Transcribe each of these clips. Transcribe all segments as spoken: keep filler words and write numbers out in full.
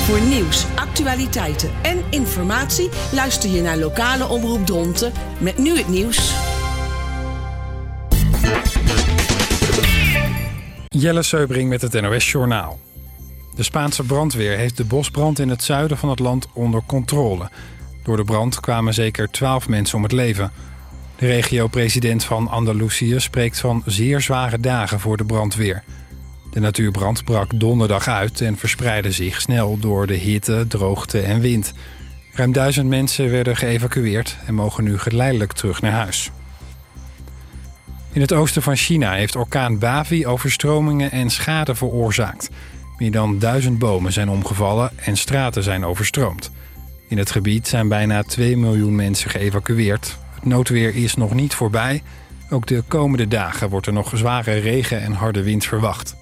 Voor nieuws, actualiteiten en informatie luister je naar lokale omroep Dronten met nu het nieuws. Jelle Seubring met het N O S-journaal. De Spaanse brandweer heeft de bosbrand in het zuiden van het land onder controle. Door de brand kwamen zeker twaalf mensen om het leven. De regio-president van Andalusië spreekt van zeer zware dagen voor de brandweer. De natuurbrand brak donderdag uit en verspreidde zich snel door de hitte, droogte en wind. Ruim duizend mensen werden geëvacueerd en mogen nu geleidelijk terug naar huis. In het oosten van China heeft orkaan Bavi overstromingen en schade veroorzaakt. Meer dan duizend bomen zijn omgevallen en straten zijn overstroomd. In het gebied zijn bijna twee miljoen mensen geëvacueerd. Het noodweer is nog niet voorbij. Ook de komende dagen wordt er nog zware regen en harde wind verwacht.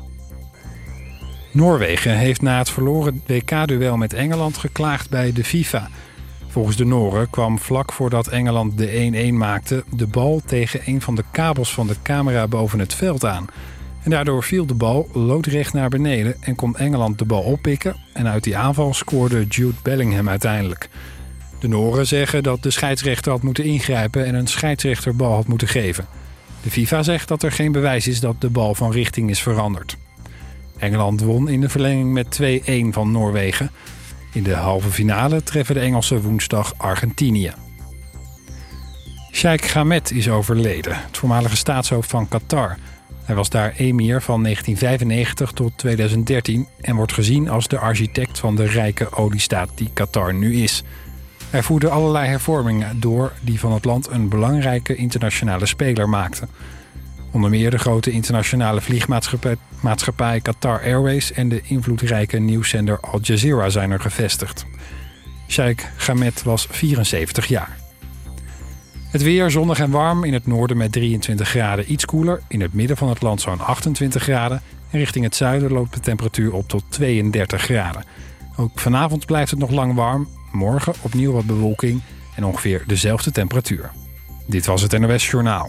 Noorwegen heeft na het verloren W K-duel met Engeland geklaagd bij de FIFA. Volgens de Noren kwam vlak voordat Engeland de één-één maakte de bal tegen een van de kabels van de camera boven het veld aan. En daardoor viel de bal loodrecht naar beneden en kon Engeland de bal oppikken. En uit die aanval scoorde Jude Bellingham uiteindelijk. De Noren zeggen dat de scheidsrechter had moeten ingrijpen en een scheidsrechterbal had moeten geven. De FIFA zegt dat er geen bewijs is dat de bal van richting is veranderd. Engeland won in de verlenging met twee-één van Noorwegen. In de halve finale treffen de Engelsen woensdag Argentinië. Sheikh Ahmed is overleden, het voormalige staatshoofd van Qatar. Hij was daar emir van negentien vijfennegentig tot tweeduizend dertien... en wordt gezien als de architect van de rijke oliestaat die Qatar nu is. Hij voerde allerlei hervormingen door die van het land een belangrijke internationale speler maakten. Onder meer de grote internationale vliegmaatschappij Qatar Airways en de invloedrijke nieuwszender Al Jazeera zijn er gevestigd. Sheikh Ahmed was vierenzeventig jaar. Het weer zonnig en warm, in het noorden met drieëntwintig graden iets koeler. In het midden van het land zo'n achtentwintig graden. En richting het zuiden loopt de temperatuur op tot tweeëndertig graden. Ook vanavond blijft het nog lang warm. Morgen opnieuw wat bewolking en ongeveer dezelfde temperatuur. Dit was het N O S-journaal.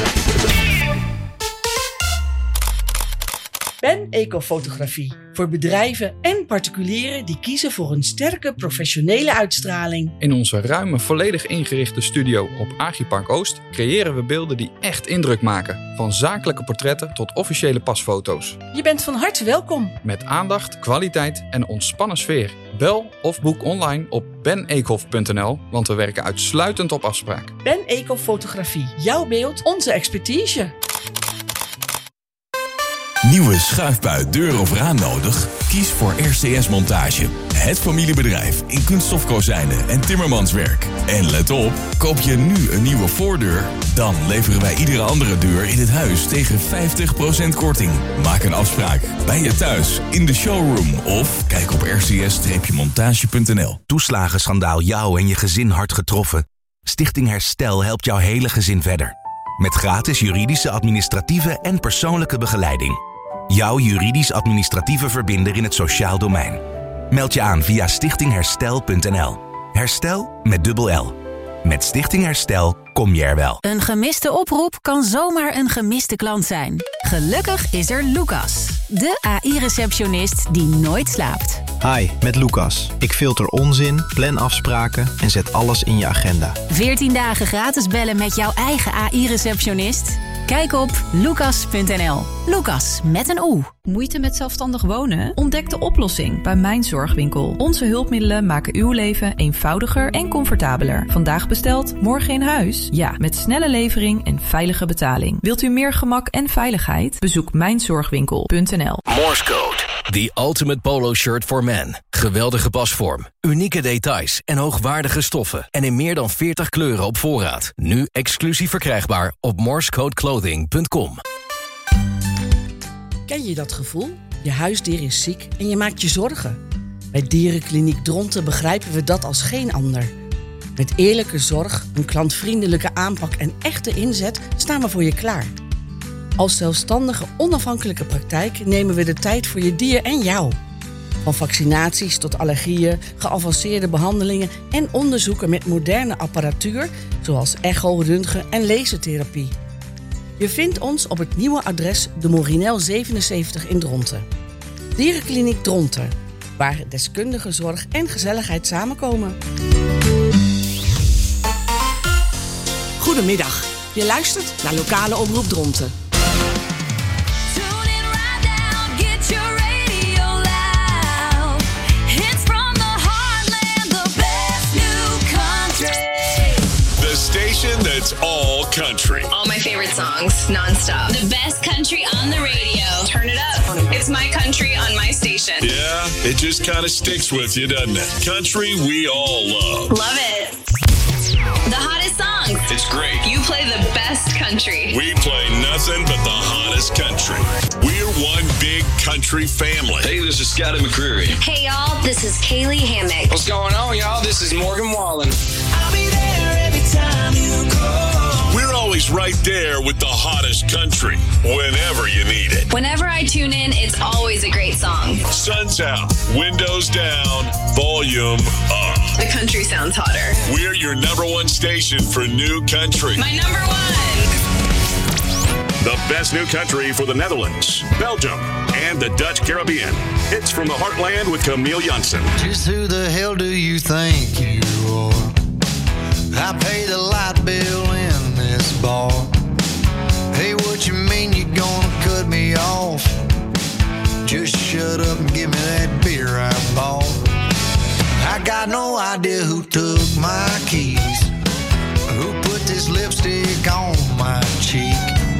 Ben Ecofotografie. Voor bedrijven en particulieren die kiezen voor een sterke professionele uitstraling. In onze ruime, volledig ingerichte studio op Agripark Oost creëren we beelden die echt indruk maken. Van zakelijke portretten tot officiële pasfoto's. Je bent van harte welkom. Met aandacht, kwaliteit en ontspannen sfeer. Bel of boek online op ben ecof punt n l, want we werken uitsluitend op afspraak. Ben Ecofotografie. Jouw beeld, onze expertise. Nieuwe schuifbui, deur of raam nodig? Kies voor R C S Montage. Het familiebedrijf in kunststofkozijnen en timmermanswerk. En let op, koop je nu een nieuwe voordeur? Dan leveren wij iedere andere deur in het huis tegen vijftig procent korting. Maak een afspraak bij je thuis, in de showroom of kijk op r c s montage punt n l. Toeslagenschandaal jou en je gezin hard getroffen? Stichting Herstel helpt jouw hele gezin verder. Met gratis juridische, administratieve en persoonlijke begeleiding. Jouw juridisch-administratieve verbinder in het sociaal domein. Meld je aan via stichting herstel punt n l. Herstel met dubbel L. Met Stichting Herstel kom je er wel. Een gemiste oproep kan zomaar een gemiste klant zijn. Gelukkig is er Lucas, de A I-receptionist die nooit slaapt. Hi, met Lucas. Ik filter onzin, plan afspraken en zet alles in je agenda. veertien dagen gratis bellen met jouw eigen A I-receptionist? Kijk op lucas punt n l. Lucas met een O. Moeite met zelfstandig wonen? Ontdek de oplossing bij Mijn Zorgwinkel. Onze hulpmiddelen maken uw leven eenvoudiger en comfortabeler. Vandaag besteld, morgen in huis? Ja, met snelle levering en veilige betaling. Wilt u meer gemak en veiligheid? Bezoek mijn zorgwinkel punt n l. Morse Code. The ultimate polo shirt for men. Geweldige pasvorm, unieke details en hoogwaardige stoffen. En in meer dan veertig kleuren op voorraad. Nu exclusief verkrijgbaar op morsecode clothing punt com. Ken je dat gevoel? Je huisdier is ziek en je maakt je zorgen. Bij Dierenkliniek Dronten begrijpen we dat als geen ander. Met eerlijke zorg, een klantvriendelijke aanpak en echte inzet staan we voor je klaar. Als zelfstandige, onafhankelijke praktijk nemen we de tijd voor je dier en jou. Van vaccinaties tot allergieën, geavanceerde behandelingen en onderzoeken met moderne apparatuur, zoals echo, röntgen en lasertherapie. Je vindt ons op het nieuwe adres de Morinel zevenenzeventig in Dronten. Dierenkliniek Dronten, waar deskundige zorg en gezelligheid samenkomen. Goedemiddag, je luistert naar Lokale Omroep Dronten. Station that's all country. All my favorite songs, nonstop. The best country on the radio. Turn it up. It's my country on my station. Yeah, it just kind of sticks with you, doesn't it? Country we all love. Love it. The hottest songs. It's great. You play the best country. We play nothing but the hottest country. We're one big country family. Hey, this is Scotty McCreery. Hey, y'all, this is Kaylee Hammack. What's going on, y'all? This is Morgan Wallen. I'll be there every time you call. We're always right there with the hottest country, whenever you need it. Whenever I tune in, it's always a great song. Sun's out, windows down, volume up. The country sounds hotter. We're your number one station for new country. My number one. The best new country for the Netherlands, Belgium, and the Dutch Caribbean. It's From the Heartland with Camille Janssen. Just who the hell do you think you are? I pay the light bill in this bar. Hey, what you mean you gonna cut me off? Just shut up and give me that beer I bought. I got no idea who took my keys, who put this lipstick on my cheek.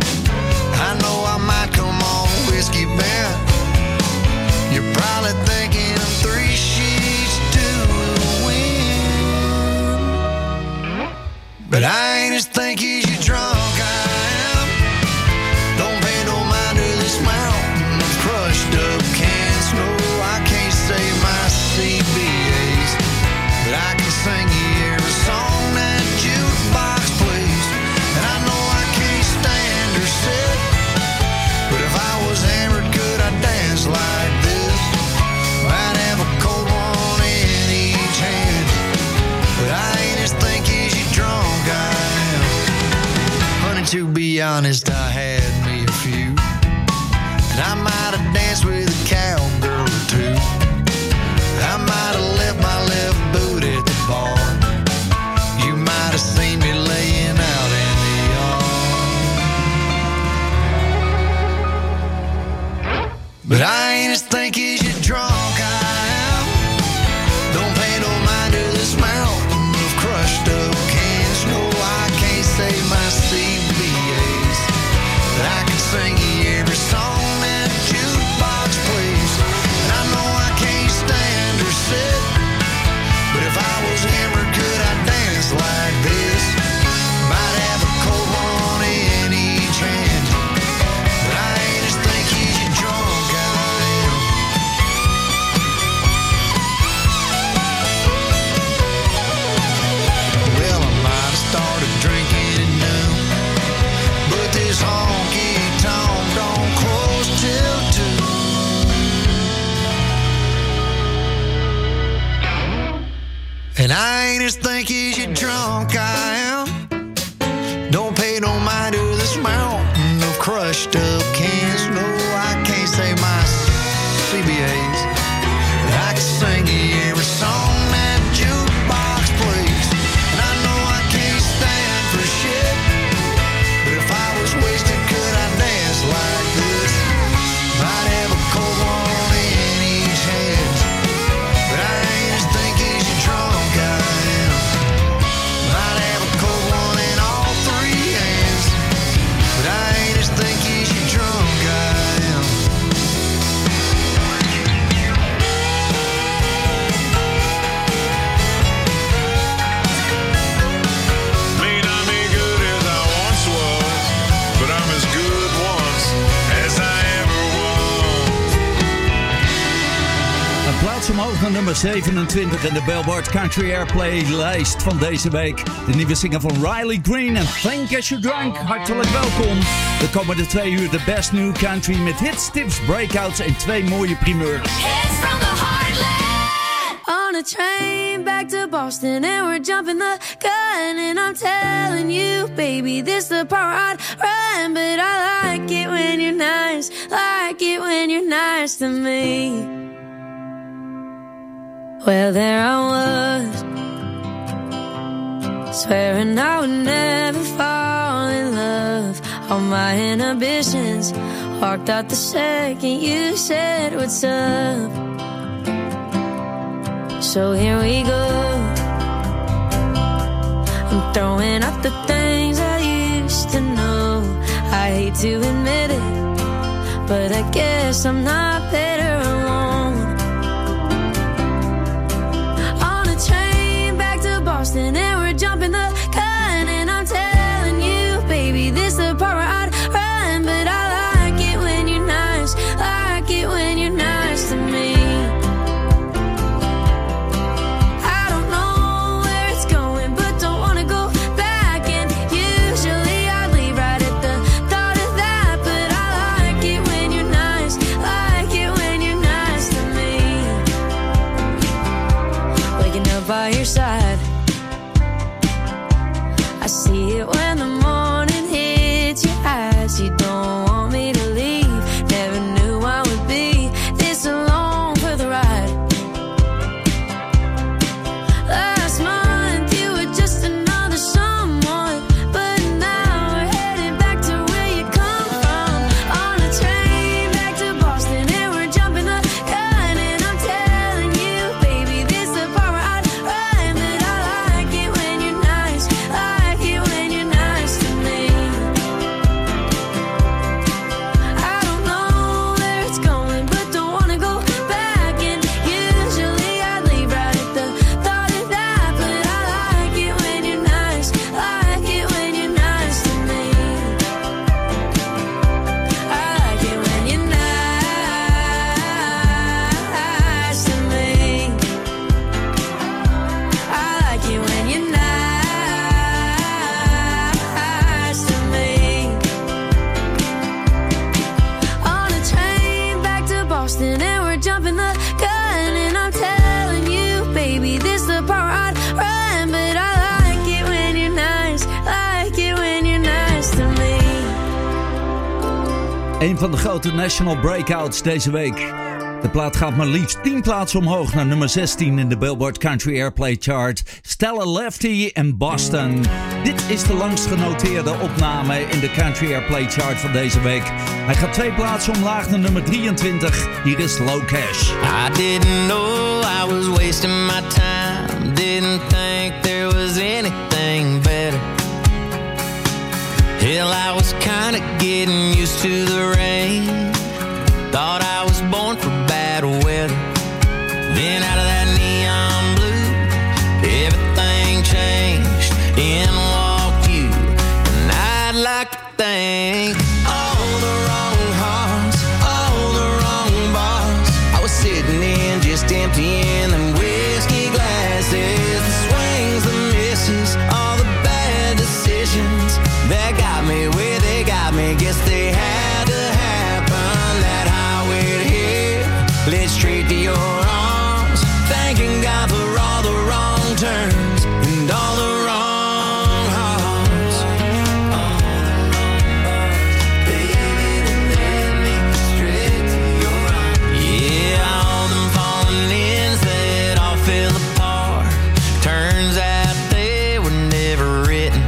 I know I might come on whiskey bent. You're probably thinking I'm three sheets to the wind, but I ain't as thinky as you drunk I am. Don't pay no mind to this mountain of crushed up cans. No, I can't say my C B As, but I can sing you every song that jukebox plays. And I know I can't stand or sit, but if I was hammered, could I dance like this? Might have a cold one in each hand, but I ain't as thinky as you drunk I am. Honey, to be honest, I had me a few, and I might have danced with a cowgirl or two. I might have left my left boot at the bar. You might have seen me laying out in the yard, but I ain't as thinky as you drunk I am. Don't pay no mind to this mountain of crushed up cans. No, I can't say my C B As, but I can sing you every song that jukebox plays. And I know I can't stand or sit, but if I was hammered, could I dance like this? Might have a cold one in each hand, but I ain't as thinky as you drunk I am. Well, I might have started drinking at noon, but this honky tonk don't close till two. And I ain't as thinky as you drunk I am. Don't pay no mind to this mountain of crushed up cans. No, I can't say my C B As, but I can sing you every song that jukebox plays. And I know I can't stand for shit, but if I was wasted, could I dance like this? Might have a cold one in each hand, but I ain't as thinky as you drunk I am. Might have a cold one in all three hands, but I ain't as thinky as you drunk I am. May not be good as I once was, but I'm as good once as I ever was. Een plaats omhoog naar nummer zevenentwintig in de Billboard Country Airplay lijst van deze week. De nieuwe single van Riley Green en Think As You Drunk. Hartelijk welkom. De komende twee uur de best new country met hits, tips, breakouts en twee mooie primeurs. Hits from the heartland. On a train back to Boston and we're jumping the gun and I'm telling you, baby, this the part I'd run, but I like it when you're nice, like it when you're nice to me. Well, there I was, swearing I would never fall in love. All my inhibitions walked out the second you said what's up. So here we go, I'm throwing out the things I used to know. I hate to admit it, but I guess I'm not better alone. On a train back to Boston and we're jumping the gun, and I'm telling you, baby, this the part where I'd run. But I like it when you're nice, like it when you're nice to me. I don't know where it's going, but don't wanna go back. And usually I'd leave right at the thought of that. But I like it when you're nice, like it when you're nice to me. Waking up by your side, I see it when the morning hits your eyes. You don't want me to leave, never knew I would be this alone for the ride. Last month you were just another someone, but now we're headed back to where you come from. On a train back to Boston and we're jumping the gun, and I'm telling you, baby, this the part where I'd run. But I like it when you're nice, like it when you're nice to me. I don't know where it's going, but don't wanna go back. And usually I'd leave right at the thought of that. But I like it when you're nice, like it when you're nice to me. I like it when you're nice to me. I like it when you're nice to me. On a train back to Boston and we're jumping the gun, and I'm telling you, baby, this the part where I'd run. But I like it when you're nice, like it when you're nice to me. Een van de grote national breakouts deze week. De plaat gaat maar liefst tien plaatsen omhoog naar nummer zestien in de Billboard Country Airplay Chart. Stella Lefty en Boston. Dit is de langst genoteerde opname in de Country Airplay Chart van deze week. Hij gaat twee plaatsen omlaag naar nummer drieëntwintig. Hier is Low Cash. I didn't know I was wasting my time. Didn't think there was anything better. Hell, I was kinda getting used to the rain. Thought I was born for bad weather. Then out of that neon blue, everything changed. In walked you, and I'd like to thank all the wrong hearts, all the wrong bars. I was sitting in just emptying them whiskey glasses. The swings, the misses, all the bad decisions that got me where they got me. Guess they had to happen. That highway to hell led straight to your arms. Thanking God for all the wrong turns and all the wrong hearts. Baby, they led me straight to your arms. Yeah, all them falling ins that all fell apart. Turns out they were never written.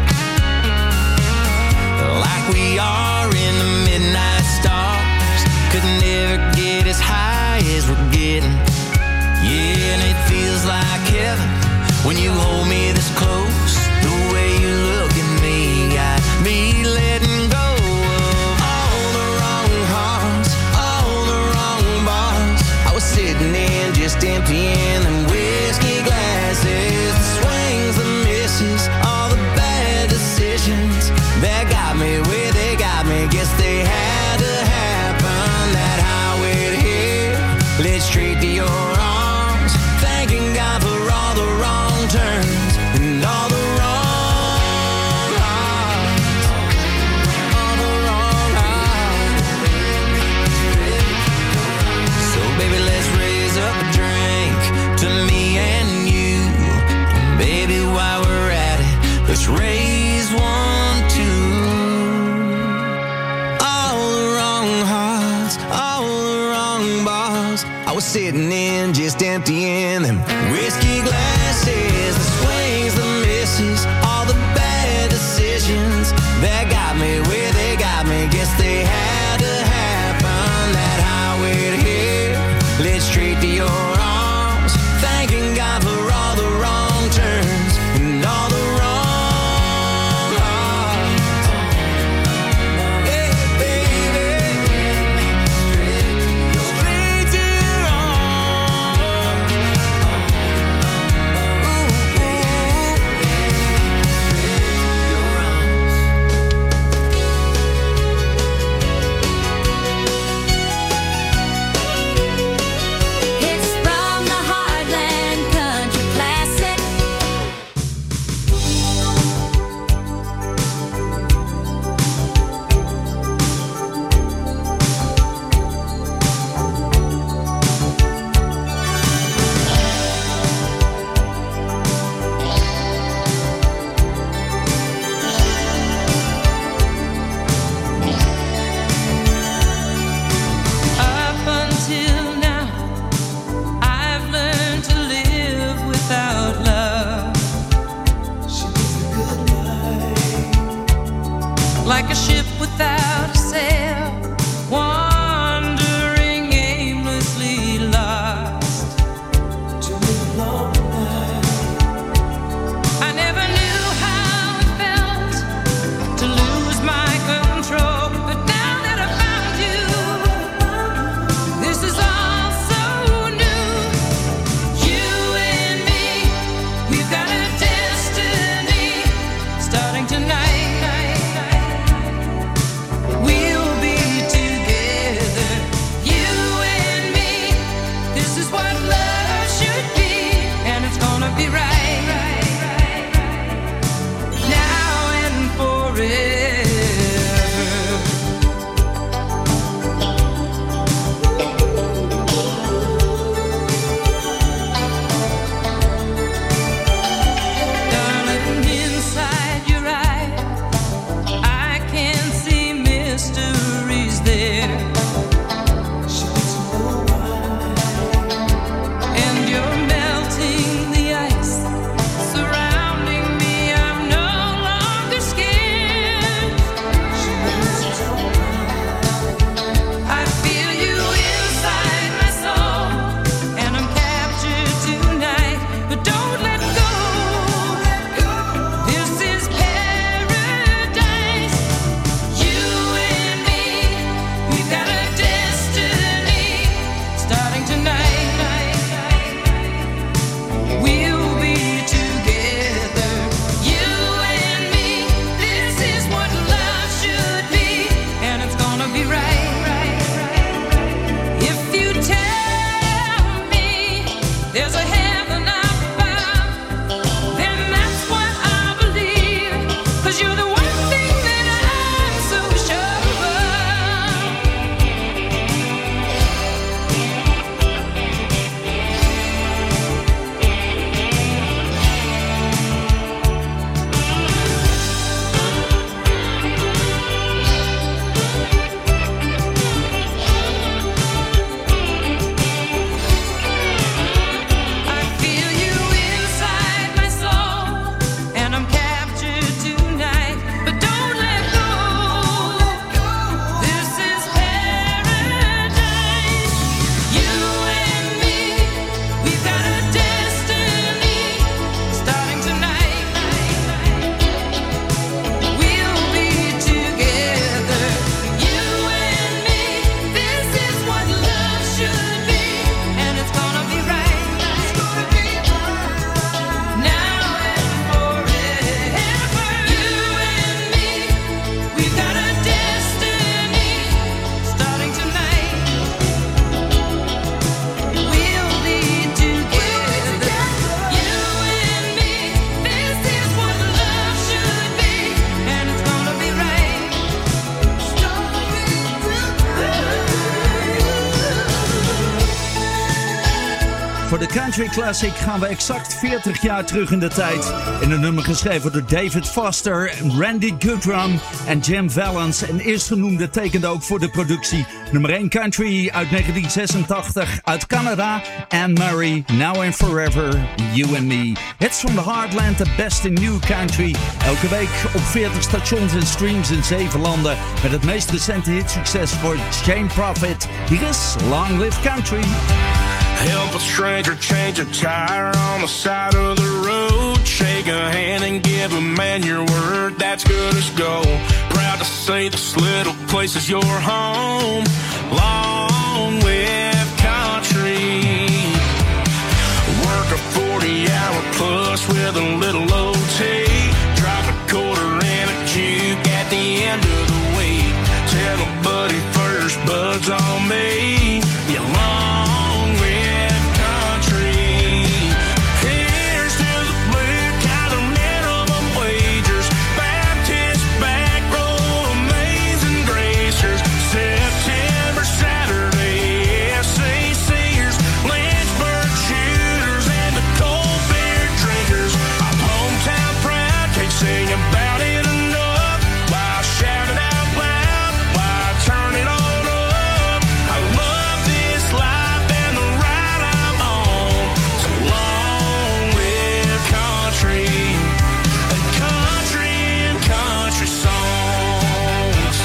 Like we are in the midnight stars. Could never get as high as we're getting. Yeah, and it feels like heaven when you hold me this close. The way you look at me got me letting go of all the wrong hearts, all the wrong bars. I was sitting in just emptying them whiskey glasses. The swings, the misses, all the bad decisions that got me where they got me. Guess they had to happen. That highway to hell led straight to your arms. Thanking God for all the wrong turns and all the wrong hearts. All the wrong hearts. So baby, let's raise up a drink. again. Whiskey glasses, the swings, the misses, all the bad decisions that got me where they got me. Guess they had to happen. That highway to here led straight to your arms. Thanking God for all the wrong turns and all the wrong hearts. Hey, baby, straight to your arms. Ooh, It's from the Heartland Country Classic. Up until now, I've learned to live without love. She was a good life. Like a ship without a sail, wandering aimlessly lost. To live long night. I never knew how it felt to lose my control, but now that I found you, this is all so new. You and me, we've got a destiny starting tonight. We'll be together, you and me. This is what love should be, and it's gonna be right now and forever. Darling, inside your eyes, I can see mysteries there. And you're melting the ice surrounding me. I'm no longer scared. I feel you inside my soul, and I'm captured tonight. But don't let go. This is paradise. You and me, we've got a destiny starting tonight. We'll be together, you and me. This is what love should be, and it's gonna be right. If you tell me there's a heaven up above, then that's what I believe. 'Cause you're the one thing that I'm so sure of. I country classic gaan we exact veertig jaar terug in de tijd. In een nummer geschreven door David Foster, Randy Goodrum en Jim Vallance. En eerstgenoemde tekende ook voor de productie. Nummer één country uit negentien zesentachtig uit Canada. Anne Murray, Now and Forever, You and Me. Hits from the Heartland, the best in new country. Elke week op veertig stations en streams in zeven landen. Met het meest recente hitsucces voor Shane Prophet. Hier is Long Live Country. Help a stranger change a tire on the side of the road. Shake a hand and give a man your word, that's good as gold. Proud to say this little place is your home. Long live country. Work a forty hour plus with a little O T. Drop a quarter in a juke at the end of the week. Tell a buddy first, bud's on me. You long live country. Here's to the blue collar minimum wagers, Baptist back row amazing gracers, September Saturday S A Cers, Lynchburg shooters and the cold beer drinkers. I'm hometown proud, can't sing about it enough. Why shout it out loud? Why turn it on up? I love this life and the ride I'm on. So long live country and country and country songs.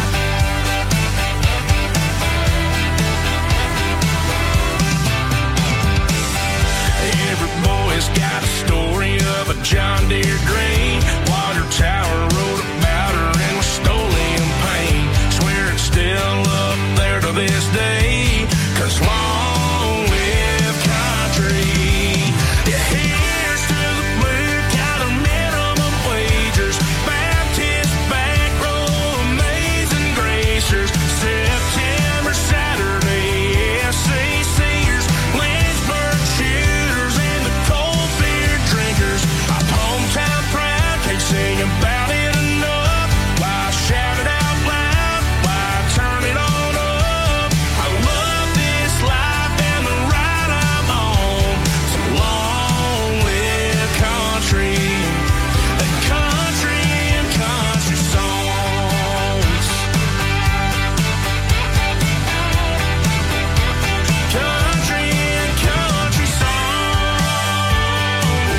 Every boy's got a story of a John Deere green. Water tower wrote about her and was stolen pain. Swear it's still up there to this day. Cause long live country. Yeah, here's to the blue collar minimum wagers, Baptist back row amazing gracers, September Saturday S A Cers, Lynchburg shooters and the cold beer drinkers. I'm hometown proud, can't sing about it enough. Why shout it out loud? Why turn it on up? I love this life and the ride I'm on. So long live country and country and country songs. Country and country songs.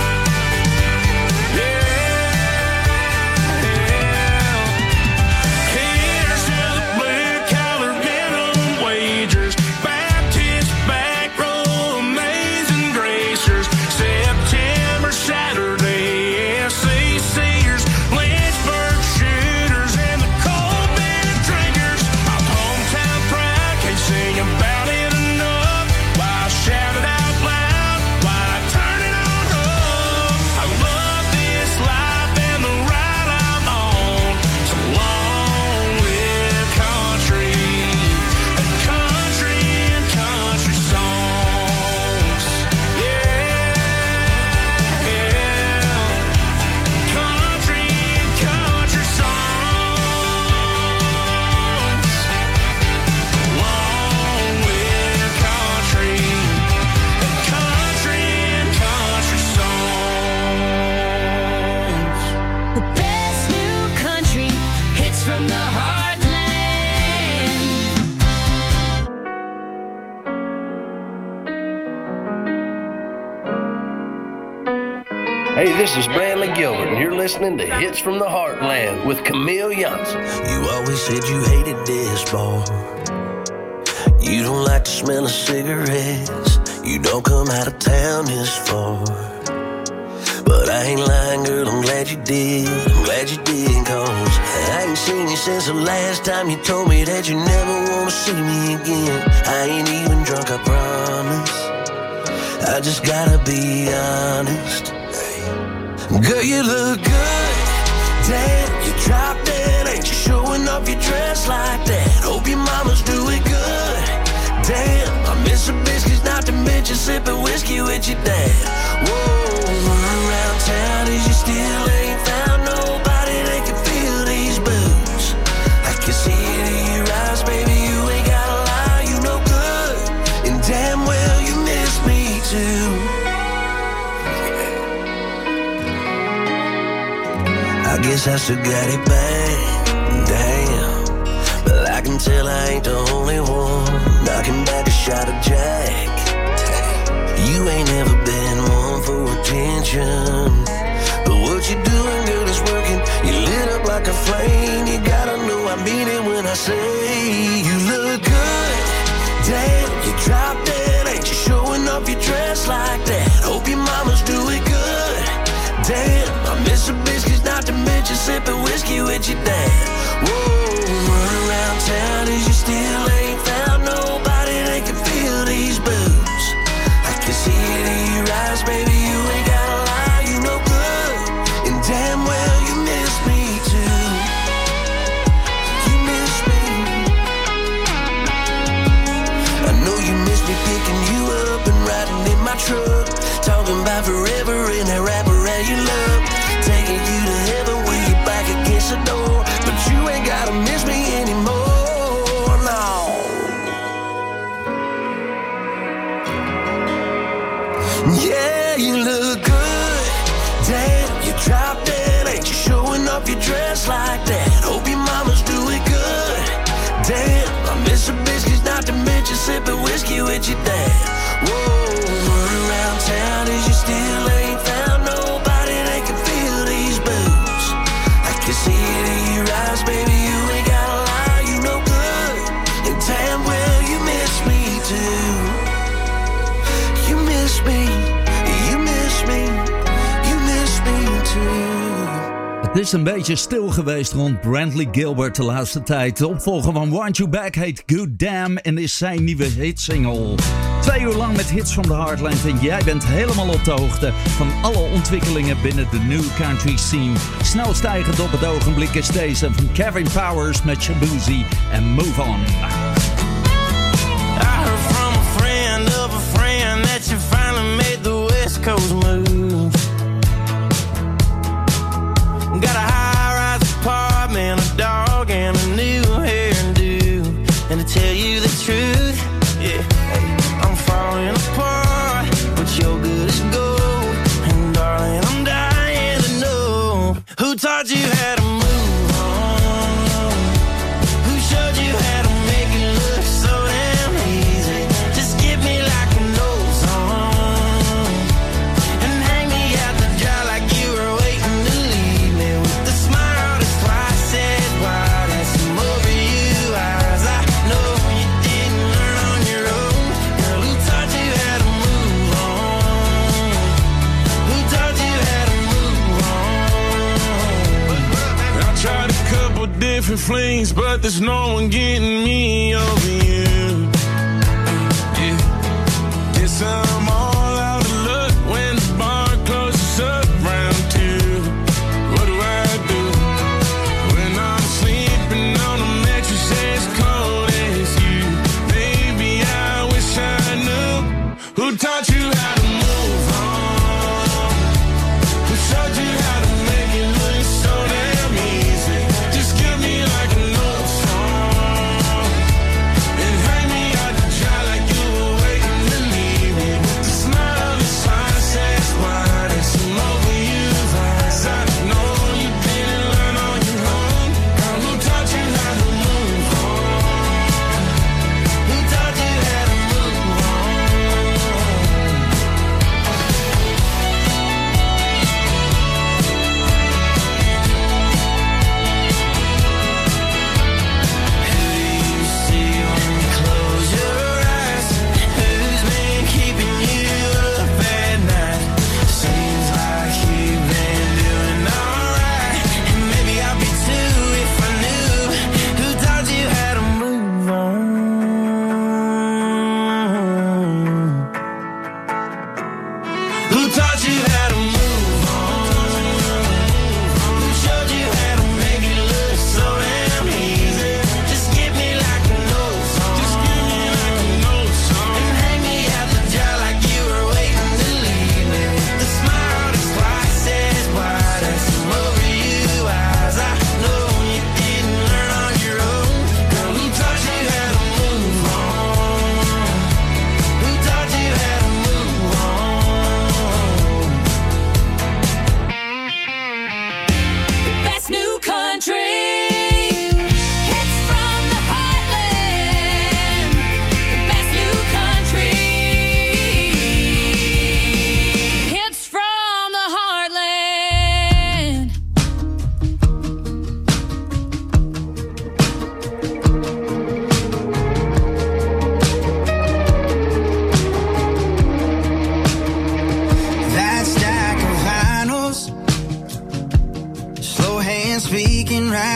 Here's to the blue collar minimum wagers, Baptist back row amazing gracers, September Saturday S A Cers, Lynchburg shooters and the cold beer drinkers. I'm hometown proud, can't sing about it enough. Why shout it out loud? Why turn it on up? I love this life and the ride I'm on. So long live country and country and country songs. Yeah, yeah. Country and country songs. Long live country and country and country songs. The best new country hits from the heartland. Hey, this is Bradley Gilbert, and you're listening to Hits from the Heartland with Camille Johnson. You always said you hated this bar. You don't like the smell of cigarettes. You don't come out of town this far. But I ain't lying, girl, I'm glad you did. I'm glad you did, cause I ain't seen you since the last time you told me that you never wanna see me again. I ain't even drunk, I promise. I just gotta be honest. Girl, you look good. Damn, you dropped dead. Ain't you showing off your dress like that? Hope your mama's doing good. Damn, I miss her biscuits, not to mention sipping whiskey with your dad. Whoa, around town is you still ain't found nobody that can fill these boots. I can see it in your eyes, baby, you ain't gotta lie, you no good. And damn well you miss me too. I guess I still got it bad, damn. But I can tell I ain't the only one knocking back a shot of Jack. You ain't never been one for attention, but what you doing, girl, is working. You lit up like a flame. You gotta know I mean it when I say you look good. Damn, you dropped it. Ain't you showing off your dress like that? Hope your mama's doing good. Damn, I miss a biscuits, not to mention sipping whiskey with your dad. Whoa, run around town, is you still ain't found nobody that can feel these boots. I can see it in your eyes, baby, you ain't gotta lie, you no good. And damn well you miss me too. You miss me. I know you miss me picking you up and riding in my truck, talking about forever in that rapper you love, taking you to heaven when you're back against the door. But you ain't gotta miss me anymore, no. Yeah, you look good. Damn, you dropped it. Ain't you showing off your dress like that? Hope your mama's doing good. Damn, I miss her biscuits, not to mention sipping whiskey with your dad. Whoa, run around town, is you still ain't found nobody that can feel these boots. I can see it in your eyes, baby, you ain't gotta lie, you no good. And damn well you miss me too. You miss me, you miss me, you miss me too. Het is een beetje stil geweest rond Brantley Gilbert de laatste tijd. De opvolger van Want You Back heet Good Damn en is zijn nieuwe hitsingle. Twee uur lang met hits van de Heartland en jij bent helemaal op de hoogte van alle ontwikkelingen binnen de new country scene. Snel stijgend op het ogenblik is deze van Kevin Powers met Shabuzi en Move On. I heard from a friend of a friend that you finally made the West Coast move. Got a high-rise apartment, a dog, and a new hairdo. And to tell you the truth, yeah, I'm falling apart, but you're good as gold. And darling, I'm dying to know who taught you how to move on. Who showed you how to make it look so damn easy? Just give me like an old song and hang me out to dry like you were waiting to leave me with the smile that's twice as wide as some over you eyes. I know you didn't learn on your own. Girl, who taught you how to move on? Who taught you how to move on? I tried a couple different flings, but there's no one getting me over you. Yeah, guess I'm all out of luck when the bar closes up round two. What do I do when I'm sleeping on a mattress as cold as you? Baby, I wish I knew who taught you how to move on. Who showed you how to make it look so damn easy? Just give me like an old song and hang me out to dry like you were waiting to leave me with the smile that's twice as wide as some over you eyes. I know you didn't learn on your own. Girl, who taught you how to move on? Who taught you how to move on? Who do you see when you close your eyes? Who's been keeping you up at night? Seems like you've been doing alright, and maybe I'd be too if I knew who taught you how to move on. Who taught you how to move on? Who showed you how to make it look so damn easy? Just give me like an old song. Just give me like an old song and hang me out to dry like you were waiting to leave me with the smile that's twice as wide as some over you eyes. I know you didn't learn on your own. Girl, who taught you how to move on? Who taught you how to move on?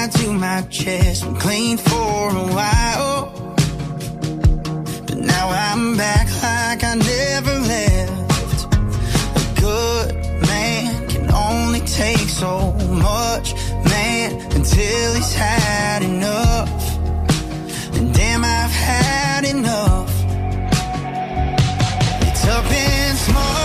gun to my chest, been clean for a while. But now I'm back like I never left. A good man can only take so much, man, until he's had enough. And damn, I've had enough. It's up in smoke.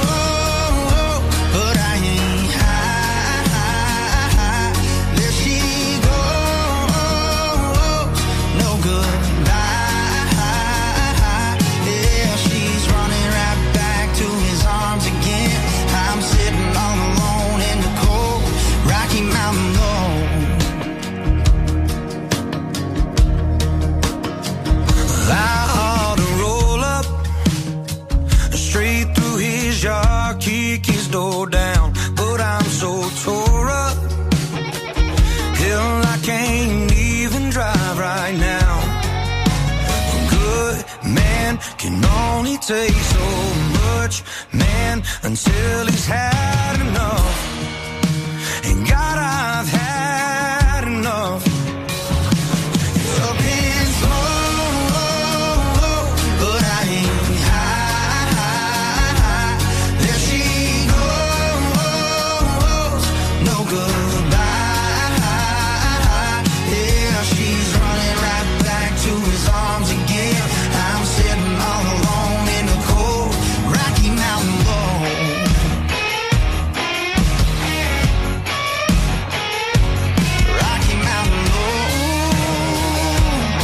Kick his door down, but I'm so tore up. Hell, I can't even drive right now. A good man can only take so much, man, until he's had enough. And God, I've had enough. Up in smoke, but I ain't high. There she goes, no goodbye. Yeah, she's running right back to his arms again. I'm sitting all alone in the cold Rocky Mountain road. Rocky Mountain road.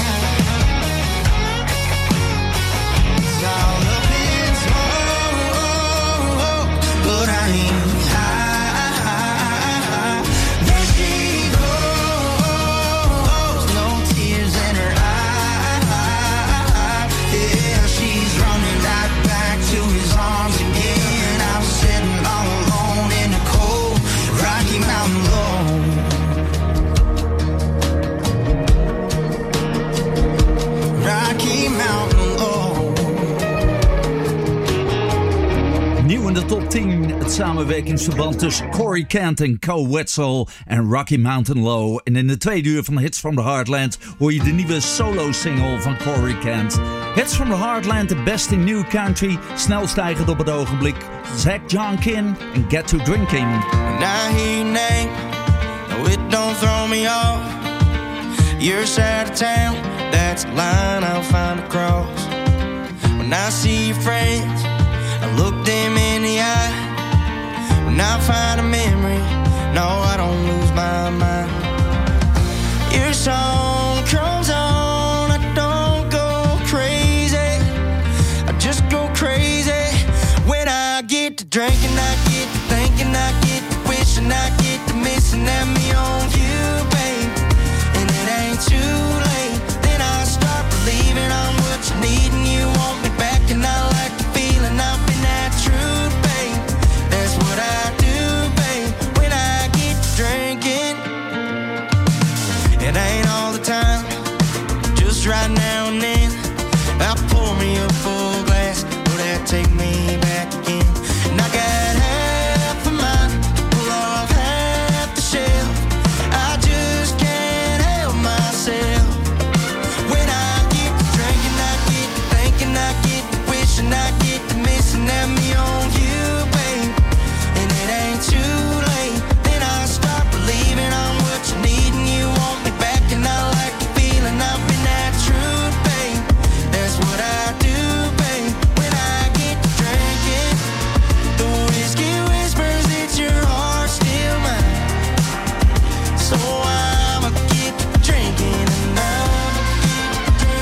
It's all up in smoke, but I ain't high. There she goes, no tears in her eyes. Yeah, she's running right back to his arms again. I'm sitting all alone in the cold Rocky Mountain road. Rocky Mountain road. Nieuw in de top tien, het samenwerkingsverband tussen Corey Kent en Co Wetzel en Rocky Mountain Low. En in de tweede uur van Hits from the Heartland hoor je de nieuwe solo-single van Corey Kent. Hits from the Heartland, de beste in new country, snel stijgend op het ogenblik. Zach Jonkin en Get to Drinking. When I hear your name, no, it don't throw me off. Your side of town, that's a line I'll find across. When I see your friends, I look them in the eye. When I find a memory, no, I don't lose my mind. Your song comes on, I don't go crazy, I just go crazy. When I get to drinking, I get to thinking, I get to wishing, I get to missing at me on you, babe. And it ain't too late, then I start believing I'm what you need and you want me back. And I like the feeling, I've been that true, babe. That's what I do, babe, when I get to drinking. It ain't all the time, just right now and then. I pour me a full glass, will that take me back again? And I got half a mind to pull off half the shelf. I just can't help myself. When I get to drinking, I get to thinking, I get to wishing, I get to missing at me on you, babe. And it ain't too late, then I start believing I'm what you need and you want me back. And I like the feeling, I've been that true, babe. That's what I do, babe, when I get to drinking. The whiskey whispers that your heart's still mine. So I'ma get to drinking and I'ma get to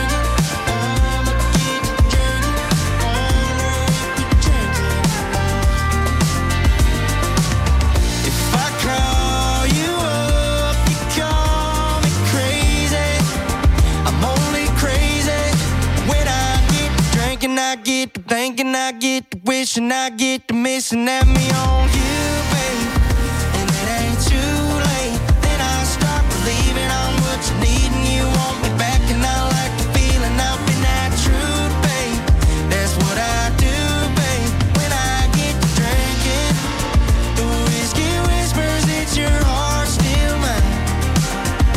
drinking. I'ma get to drinking. I'ma get to drinking. If I call you up, you call me crazy. I'm only crazy when I get to drinking. I get to thinking, I get to wishing, I get to missing at me on you, babe. And it ain't too late, then I start believing I'm what you need and you want me back. And I like the feeling, I've been that true, babe. That's what I do, babe, when I get to drinking. The whiskey whispers that your heart's still mine.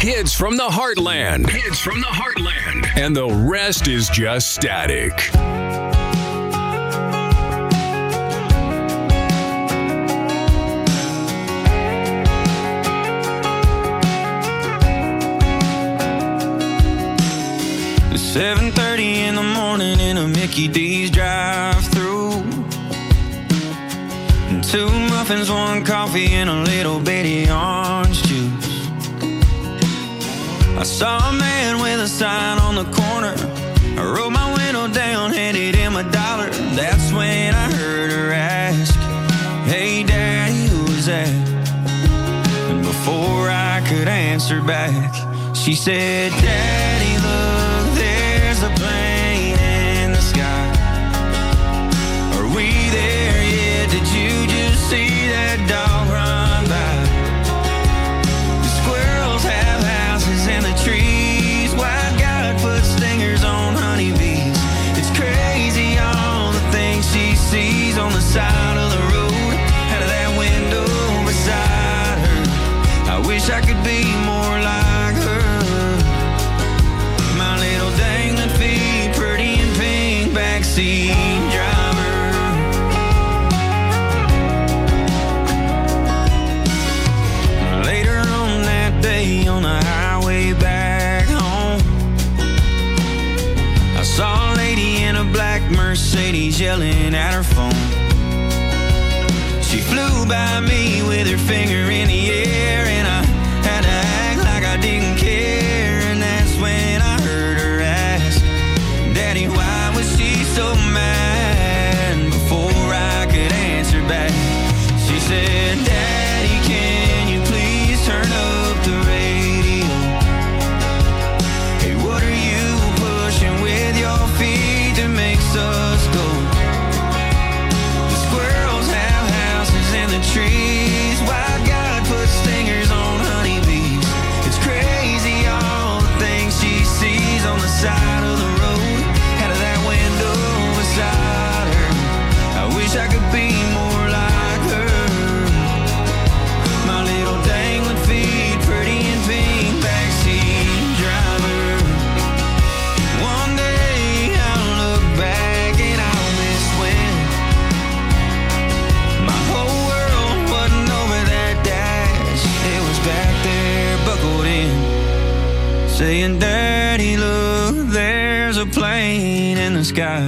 Hits from the Heartland. Hits from the Heartland. And the rest is just static. seven thirty in the morning in a Mickey D's drive-thru. Two muffins, one coffee, and a little bitty orange juice. I saw a man with a sign on the corner. I rolled my window down, handed him a dollar. That's when I heard her ask, "Hey Daddy, who's that?" And before I could answer back, she said, "Daddy, look, there's a plane in the sky. Are we there yet? Did you just see that dog run by? The squirrels have houses in the trees. Why God put stingers on honeybees? It's crazy all the things she sees on the side of the road, out of that window beside her. I wish I could be more like her. My little dangling feet, pretty and pink, backseat driver." Later on that day on the highway back home, I saw a lady in a black Mercedes yelling at her phone. She flew by me with her finger in the air, and I had to act like I didn't care. And that's when I heard her ask, "Daddy, why was she so mad?" Before I could answer back, she said, "Daddy, can you please turn up the radio? Hey, what are you pushing with your feet that makes us go? The squirrels have houses in the trees. Why God put stingers on honeybees? It's crazy all the things she sees on the side of the road, out of that window beside her. I wish I could be more like her. My little dangling feet, pretty and pink, backseat driver. One day I'll look back and I'll miss when my whole world wasn't over that dash. It was back there, buckled in, saying, "Daddy, look, there's a plane in the sky.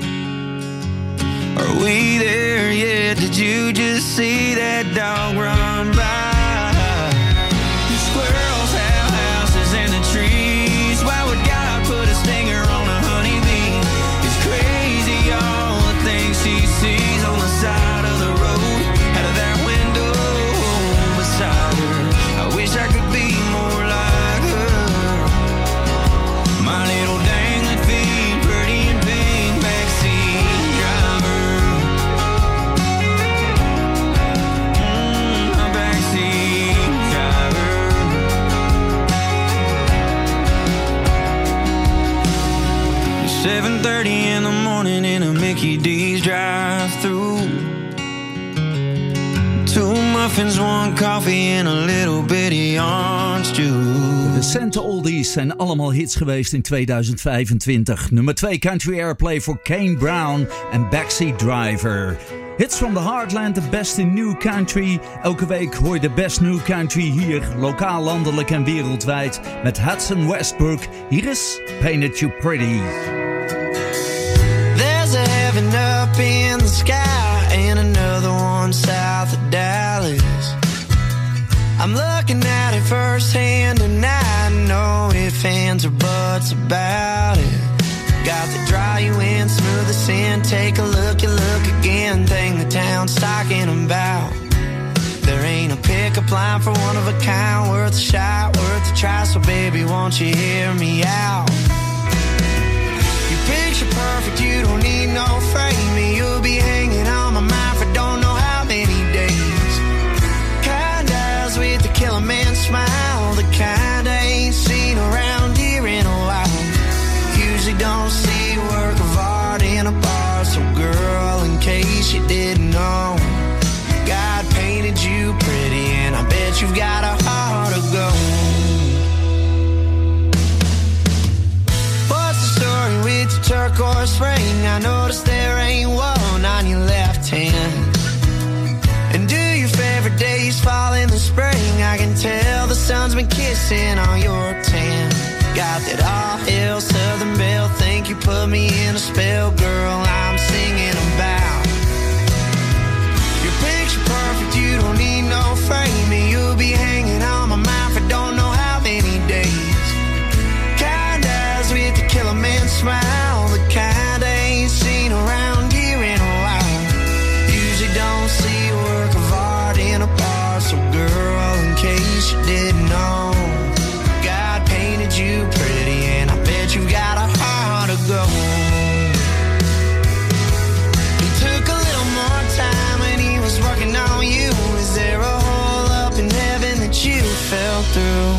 Are we there yet? Did you just see that dog run by? The squirrels have houses in the trees. Why would God put a stinger on a honeybee? It's crazy all the things she sees on the side of the road, out of that window beside her. I wish I could be more like her. My little dangling feet, pretty and pink, backseat driver. Mm, a backseat driver." seven thirty in the morning in a Mickey D's drive-thru. Two muffins, one coffee and a little bitty orange juice. Recente oldies zijn allemaal hits geweest in tweeduizend vijfentwintig. Nummer twee Country Airplay voor Kane Brown en Backseat Driver. Hits from the Heartland, de beste new country. Elke week hoor je de best new country hier, lokaal, landelijk en wereldwijd. Met Hudson Westbrook. Hier is Painted You Pretty. There's a heaven up in the sky and another one south of Dallas. I'm looking at it firsthand and I know if ands or buts about it. Got to draw you in, smooth the sin. Take a look, you look again. Thing the town's talking about. There ain't a pickup line for one of a kind, worth a shot, worth a try. So baby, won't you hear me out? You picture perfect, you don't need no framing. You'll be hanging on my mind for don't know how many days. Kind eyes with the killer man smile, the kind I ain't seen around here in a while. Usually don't see work of art in a bar. So girl, in case you didn't know, God painted you pretty and I bet you've got a heart of gold. tell the sun's been kissing on your tan. Got that all hell Southern Belle. Think you put me in a spell, girl, I'm singing about. Your picture perfect, you don't need no framing. You'll be hanging on my mind for don't know how many days. Kind eyes with the killer man smile, the kind I ain't seen around here in a while. Usually don't see a work of art in a bar, so girl, in case you didn't know, God painted you pretty, and I bet you got a heart of gold. He took a little more time when he was working on you. Is there a hole up in heaven that you fell through?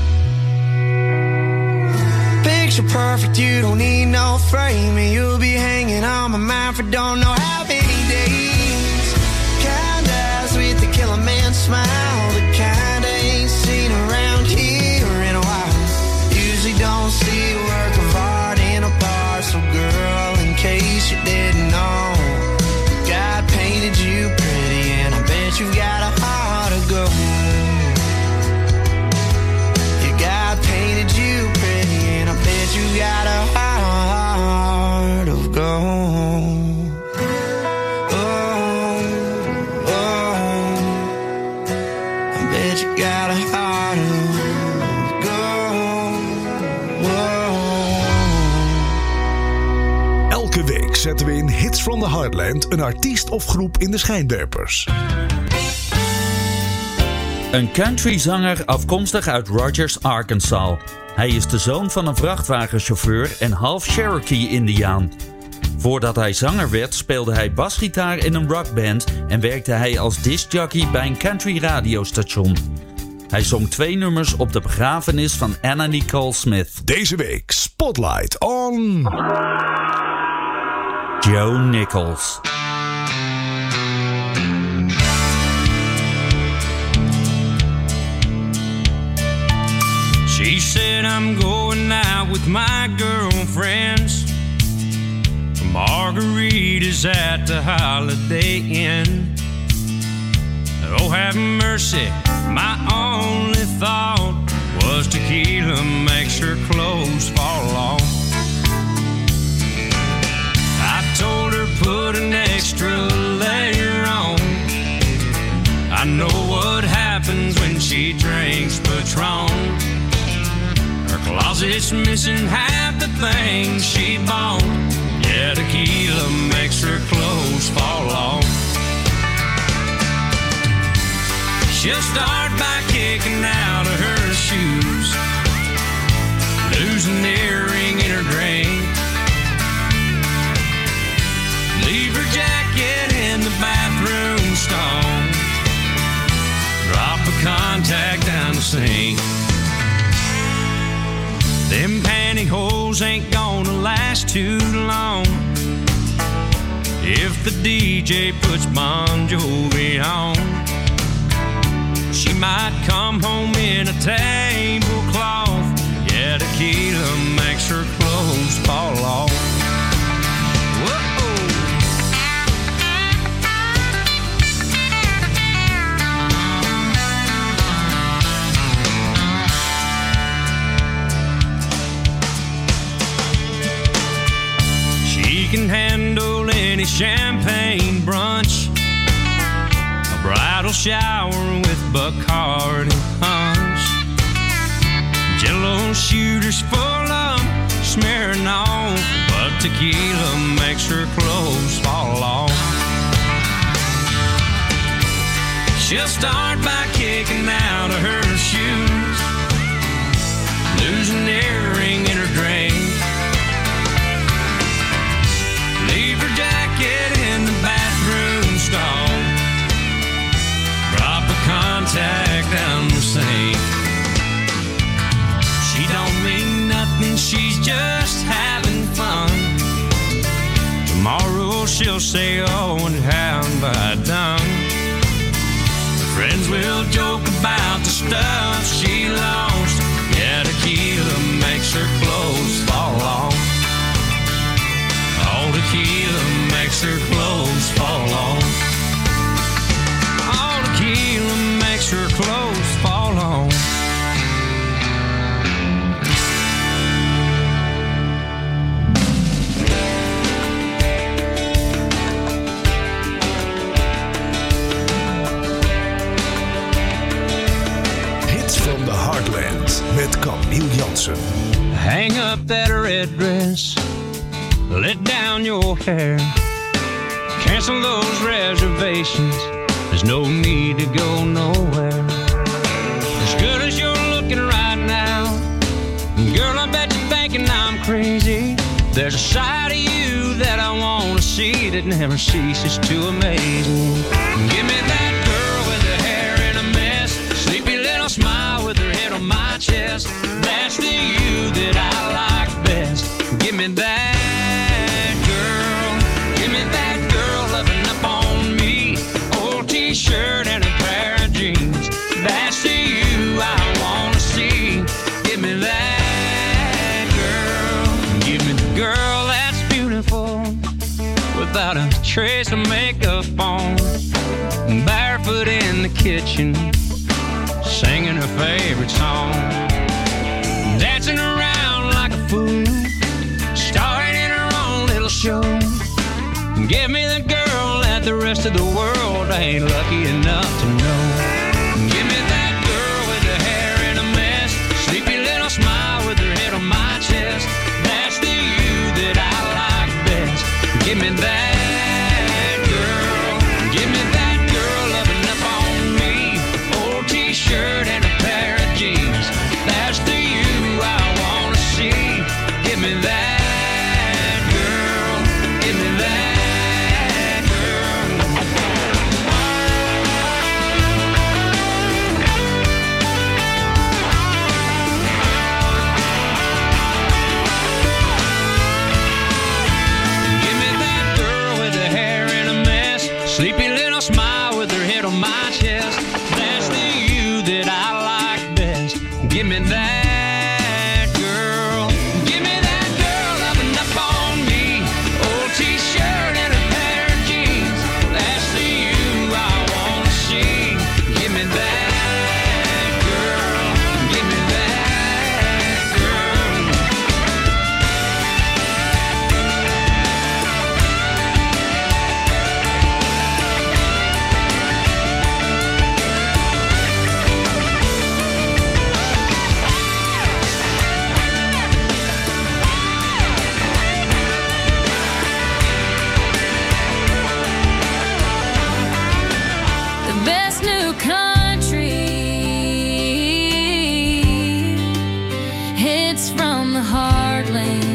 Picture perfect, you don't need no framing. You'll be hanging on my mind for don't know how many days. Kind eyes with the killer man smile, the kind I ain't seen around here in a while. Usually don't see a work of art in a bar, so girl, in case you didn't know, God painted you pretty, and I bet you got a heart of gold. Yeah, God painted you pretty, and I bet you got a heart of gold. Oh, oh, I bet you got a heart of Elke week zetten we in Hits from the Heartland een artiest of groep in de schijnwerpers. Een countryzanger afkomstig uit Rogers, Arkansas. Hij is de zoon van een vrachtwagenchauffeur en half Cherokee-Indiaan. Voordat hij zanger werd, speelde hij basgitaar in een rockband en werkte hij als discjockey bij een country radiostation. Hij zong twee nummers op de begrafenis van Anna Nicole Smith. Deze week Spotlight on Joe Nichols. She said I'm going out with my girlfriends. Margaritas at the Holiday Inn. Oh, have mercy, my only thought was tequila makes her clothes fall off. I told her put an extra layer on. I know what happens when she drinks Patron. Her closet's missing half the things she bought. Yeah, tequila makes her clothes fall off. She'll start by kicking out of her shoes, losing an earring in her drink, leave her jacket in the bathroom stall, drop a contact down the sink. Them pantyhose ain't gonna last too long if the D J puts Bon Jovi on. She might come home in a tablecloth. Yeah, tequila makes her clothes fall off. Whoa. She can handle any champagne brunch, a bridal shower with Bacardi punch, Jello shooters full of smearing off, but tequila makes her clothes fall off. She'll start by kicking out of her shoes, losing an earring in her drink, leave her jacket in the bathroom stall, drop a contact down the sink. She don't mean nothing, she's just having fun. Tomorrow she'll say, oh, and how have I done? Her friends will joke about the stuff she lost. Yeah, tequila makes her clothes fall off. Oh, tequila makes her clothes fall off. Oh, tequila makes her clothes fall off. met Camille Jansen. Hang up that red dress, let down your hair, cancel those reservations, there's no need to go nowhere. As good as you're looking right now, girl, I bet you're thinking I'm crazy. There's a side of you that I want to see that never ceases to amaze me. Give me that girl with her hair in a mess, sleepy little smile with her head on my chest. That's the you that I like best. Give me that girl, give me that girl loving up on me. Old t-shirt and a pair of jeans. That's the you I want to see. Give me that girl, give me the girl that's beautiful without a trace of makeup on, barefoot in the kitchen, singing her favorite song, dancing around like a fool, starring in her own little show. Give me the girl that the rest of the world ain't lucky enough to know. Give me that girl with her hair in a mess, sleepy little smile with her head on my chest. That's the you that I like best. Give me that girl, give me that girl loving up on me. Old t-shirt and a pair of jeans. That's the you I want to see. Give me that girl, give me that girl. Give me that girl with her hair in a mess, sleepy little smile with her head on my chest. That's the you that I like best. Give me that girl, give me that girl loving up on me. Old t-shirt and a pair of jeans. That's the you I want to see. Give me that girl, give me that girl. The best new country hits from the heartland.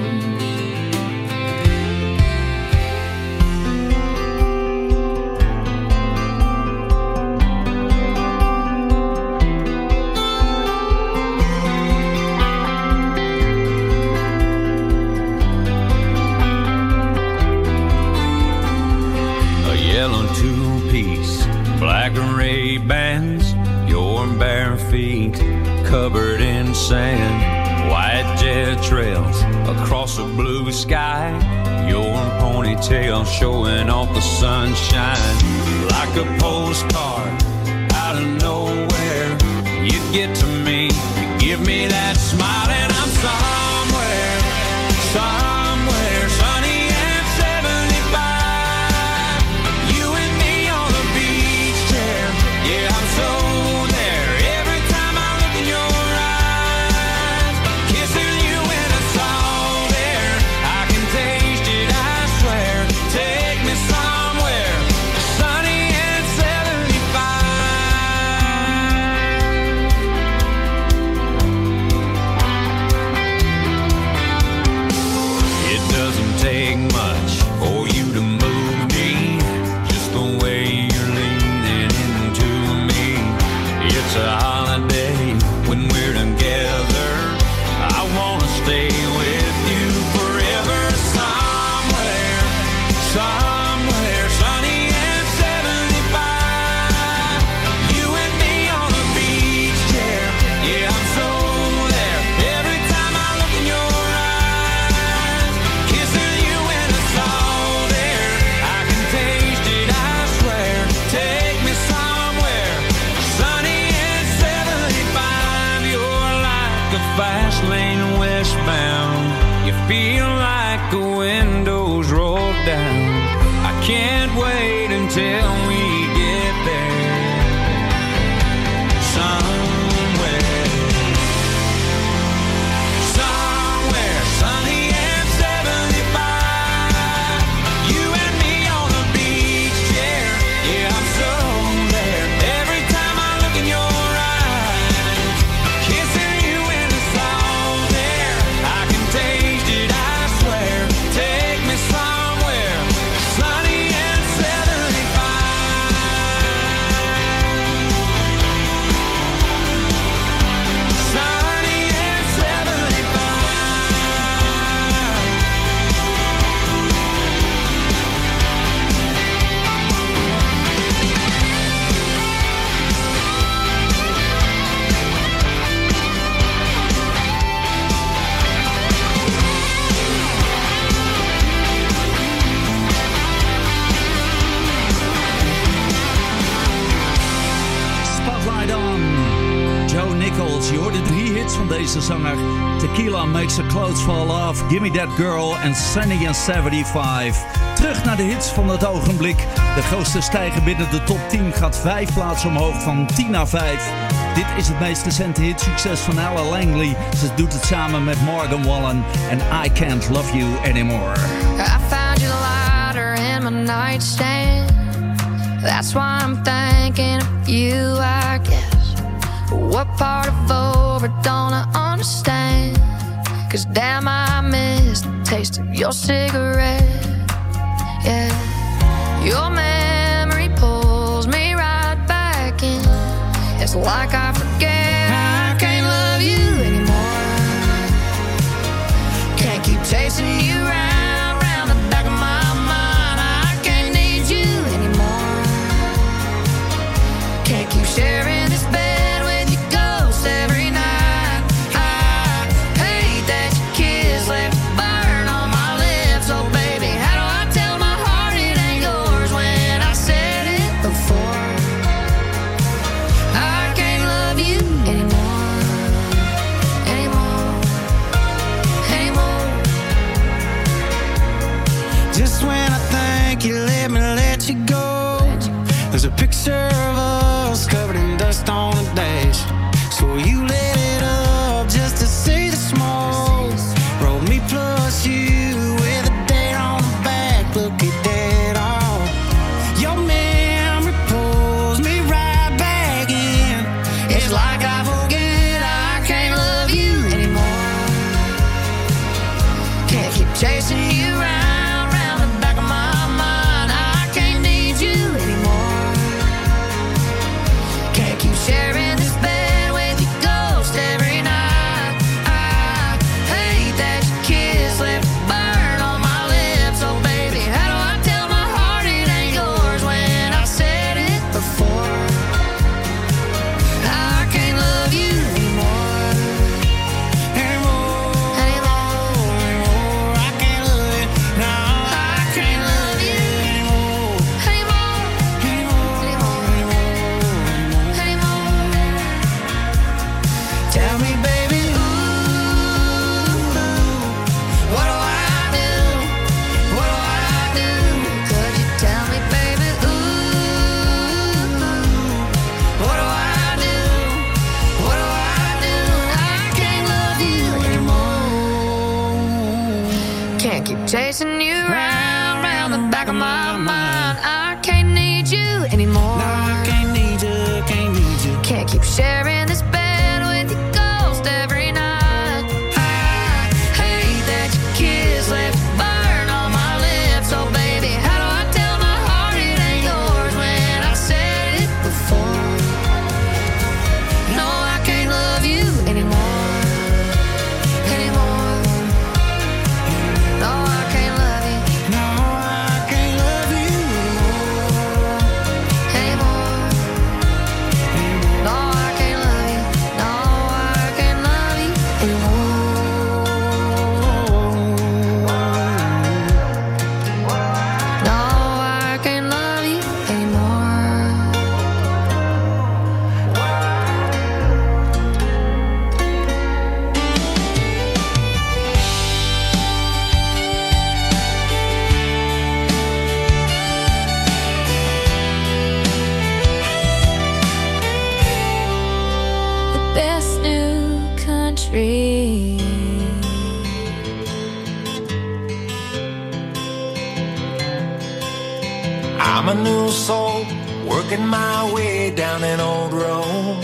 A yellow two-piece, black array bands, your bare feet covered in sand, white jet trails across a blue sky, your ponytail showing off the sunshine. Like a postcard out of nowhere, you get to me, you give me that smile, and I'm somewhere, somewhere sunny and seventy-five. You and me on the beach chair, yeah, I'm so there. Every time I look in your eyes, kissing you in a salt air, I can taste it, I swear. Take me somewhere sunny and seventy-five. It doesn't take much for you to move me, just the way you're leaning into me. It's a holiday when we're together. I wanna stay with you forever. Somewhere, somewhere sunny and seventy-five. You and me on a beach chair, yeah, I'm so there. Every time I look in your eyes, kissing you in a salt air, I can taste it, I swear. Take me somewhere sunny and seventy-five. Nichols. Je hoorde drie hits van deze zanger. Tequila Makes Her Clothes Fall Off, Gimme That Girl en Sunny and zevenenzeventig. Terug naar de hits van het ogenblik. De grootste stijger binnen de top tien gaat vijf plaatsen omhoog van tien naar vijf. Dit is het meest recente hitsucces van Ella Langley. Ze doet het samen met Morgan Wallen en I Can't Love You Anymore. I found you lighter in my nightstand. That's why I'm thinking of you, I guess. What part of over don't I understand? Cause damn, I miss the taste of your cigarette. Yeah, your memory pulls me right back in. It's like I forget I can't love you anymore. Can't keep chasing you round, round the back of my mind. I can't need you anymore. Can't keep sharing this bed with your ghost every night. I hate that your kiss left a burn on my lips. Oh baby, how do I tell my heart it ain't yours when I said it before? I can't love you anymore, anymore, anymore. Just when I think you let me let you go, there's a picture of us covered in dust on the dash. So you lit it up just to see the smoke. Wrote me plus you with a date on the back. Look at that all. Your memory pulls me right back in. It's like I forget I can't love you anymore. Can't keep chasing you round, round the back of my mind. I can't need you anymore. Can't keep sharing this bed with your ghost every night. I hate that your kiss left a burn on my lips. Oh baby, how do I tell my heart it ain't yours when I said it before? I can't love you anymore, anymore, anymore, anymore. I can't love you, no, I can't love you anymore, anymore, anymore, anymore, anymore. Tell me, baby, ooh, what do I do? What do I do? Could you tell me, baby, ooh, what do I do? What do I do? I can't love you anymore. Can't keep chasing you round, round the back of my mind. I can't need you anymore. No, I can't need you, can't need you. Can't keep sharing this bed with your ghost every night. I hate that your kiss left a burn on my lips. Oh baby, how do I tell my heart it ain't yours when I said it before? No, I can't love you anymore, anymore. No, I can't love you. No, I can't love you anymore, anymore. No, I can't love you. No, I can't love you anymore. No, I can't love you anymore. The best new country. I'm a new soul, working my way down an old road.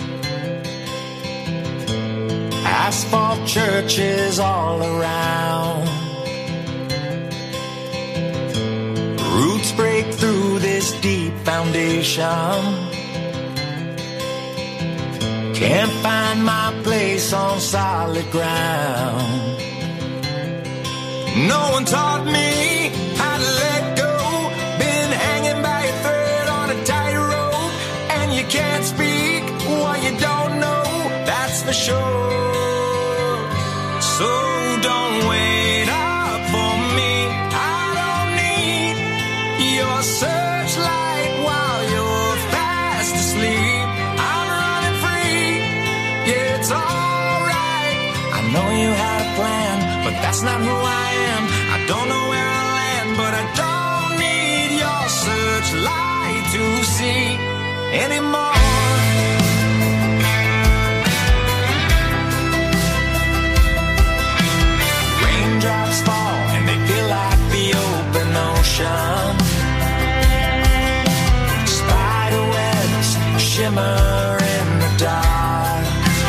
Asphalt churches all around. Roots break through this deep foundation. Can't find my place on solid ground. No one taught me how to let go. Been hanging by a thread on a tightrope, and you can't speak what you don't know, that's for sure. So don't wait up for me. I don't need your searchlight while you're fast asleep. I'm running free. plan, but that's not who I am. I don't know where I'll land, but I don't need your searchlight to see anymore. Raindrops fall and they feel like the open ocean. Spider webs shimmer in the dark.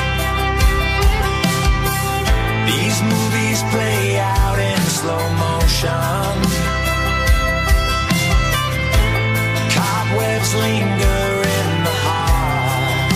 These movies play out in slow motion. Cobwebs linger in the heart.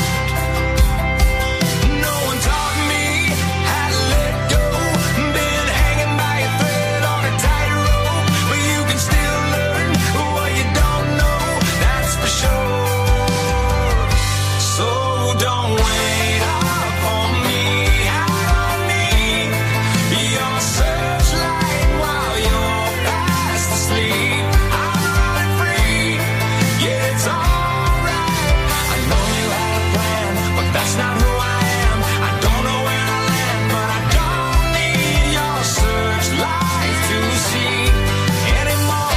No one taught me how to let go. Been hanging by a thread on a tightrope, but you can still learn what you don't know. That's for sure. So don't wait up on me. I don't need your searchlight while you're fast asleep. I'm running free. Yeah, it's alright. I know you had a plan, but that's not who I am. I don't know where I land, but I don't need your searchlight to see anymore.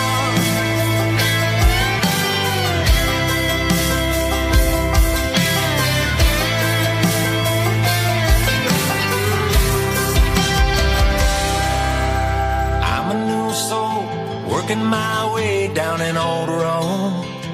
I'm a new soul, working my way down an old road.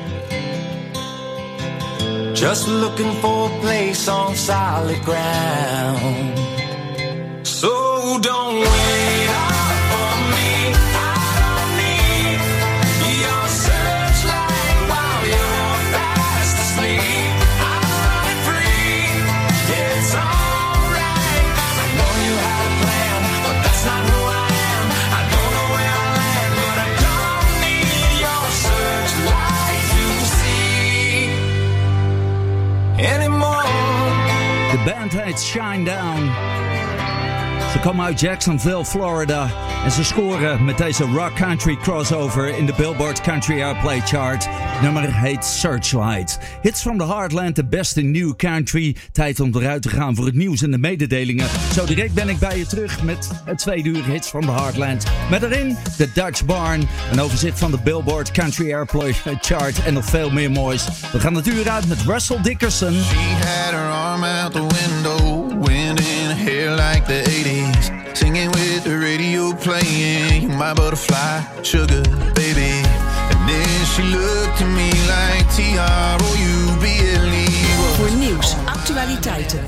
Just looking for a place on solid ground. So don't wait up for me. I don't need your searchlight while you're fast asleep. I'm running free. Yeah, it's alright. I know you had a plan, but that's not who I am. I don't know where I land, but I don't need your searchlight to see anymore. De band heet Shine Down. Ze komen uit Jacksonville, Florida. En ze scoren met deze rock country crossover in de Billboard Country Airplay Chart. Het nummer heet Searchlight. Hits from the Heartland, de beste new country. Tijd om eruit te gaan voor het nieuws en de mededelingen. Zo direct ben ik bij je terug met het tweede uur Hits from the Heartland. Met daarin de Dutch Barn. Een overzicht van de Billboard Country Airplay Chart en nog veel meer moois. We gaan het uur uit met Russell Dickerson. She had her arm out the window, wind in her hair like the eighties, singing with the radio playing, you my butterfly, sugar baby. And then she looked at me like T R O U B L E. Voor nieuws, actualiteiten,